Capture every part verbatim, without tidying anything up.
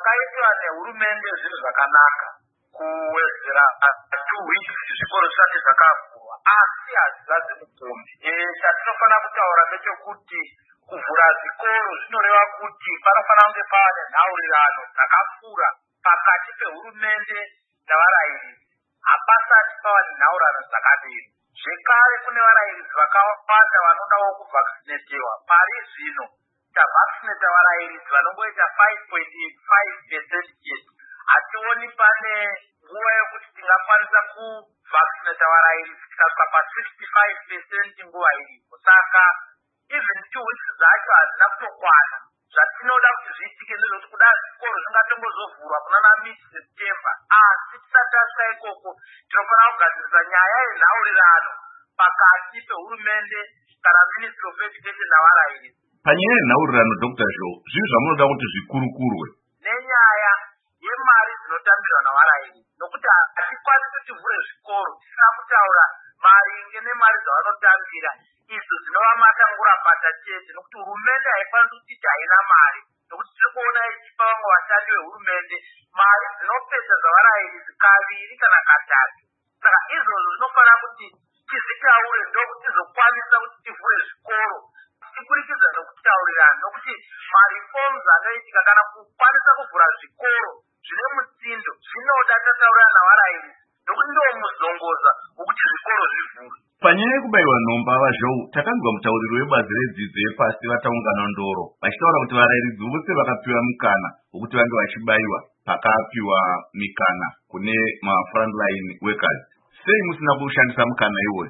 zvakaitwa nehurumende zvinhu zvakanaka kuwedzera two weeks zvikoro zvisati zvakavhurwa, asi hazvizazi mupfumi. Chatinofanira kutaura ndechekuti kuvhura zvikoro zvinoreva kuti panofanira kunge pava nenhaurirano dzakakura pakati pehurumende navarairidzi. Hapasati pava nenhaurirano dzakadini. Zvekare kune varairidzi vakawanda vanodawo kuvhaksinetewa. Pari zvino tavhakisineta varairidzi vanongoita five point five percent chete. Hationi pane nguva yekuti tingakwanisa kuvhakisineta varairidzi tikasvika pa-sixty-five percent nguva iripo. Saka even two weeks dzacho hazina kutokwana. Zvatinoda kuti zviitike ndezvekuti kuda zvikoro zvingatongozovhurwa kunana mid-September. Asi tisati tasvika ikoko tinofanira kugadzirisa nyaya yenhaurirano pakati pehurumende kana Ministry of Education navarairidzi. Panyaya yenhaurirano, Doctor Joe, zvinhu zvamunoda kuti zvikurukurwe nenyaya yemari dzinotambirwa navarairidzi, nokuti hatikwanisi tivhure zvikoro tisina kutaura maringe nemari dzavanotambira idzo dzinova matangurapata chete, nokuti hurumende haikwanisi kutiti haina mari, nokuti tiri kuona ichipa vamwe vashandi vehurumende mari dzinopedza zvavarairidzi kaviri kana katatu. Saka izvozvo zvinofanira kuti tizvitaure ndokuti tizokwanisa kuti tivhure zvikoro tiburikidza nokutaurirana, nokuti marifoms anoitika kana kukwanisa kuvhura zvikoro zvine mutsindo zvinoda tataurirana navarairidzi, nokuti ndiwo muzongoza wokuti zvikoro zvivhurwe. Panyaya yekubayiwa nhomba, vaZhou, takanzwa mutauriri webazi redzidzo yepasi vataungana ndoro vachitaura kuti varairidzi vose vakapiwa mukana wokuti vange vachibayiwa pakapiwa mikana kune mafrontline workers. Sei musina kushandisa mukana iwoyo?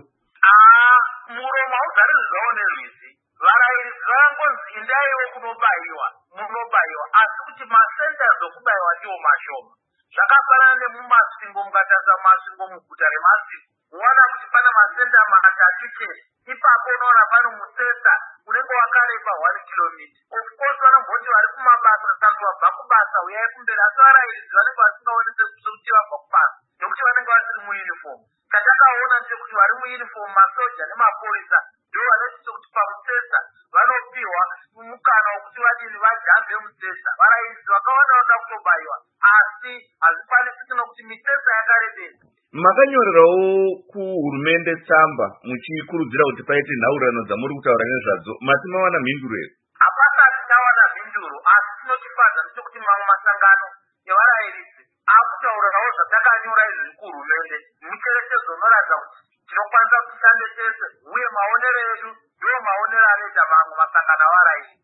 Muromo hauzarizvi zvavo nerwizi. Varairidzi vakangonzi endaiwo kunobayiwa munobayiwa, asi kuti macenters okubayiwa ndiwo mashoma. Zvakafanana nemumasvingo, mukatarisa masvingo muguta remasvingo unoona kuti pana masenta matatu chete. Ipapo unoona pano musesa unenge wakareba one kilometer. Of course vanomboti vari kumabasa tanzi wabva kubasa uyai kumberi, asi varairidzi vanenge vasingaonese kuti vabva kubasa nokuti vanenge vasiri muuniform. Chatakaona ndechekuti vari muuniform, masoja nemapolisa, ndivo vanoita kuti pamusesa vanopiwa mukana wokuti vadini vajambe musesa. Varairidzi vakawanda vanoda kutobayiwa, asi hazvikwanisiki nokuti misesa yakarebesa. Makanyorerawo kuhurumende tsamba muchikurudzira kuti paite nhaurirano dzamuri kutaura nezvadzo, mati mawana mhinduro here? Hapasati tawana mhinduro, asi tinotifadza ndechekuti mamwe masangano evarairidzi akutaurawo zvatakanyora izvi kuhurumende. Mucherechedzo unoratidza kuti tinokwanisa kuti tishande tese, uye maonero edu ndiwo maonero anoita mamwe masangano avarairidzi.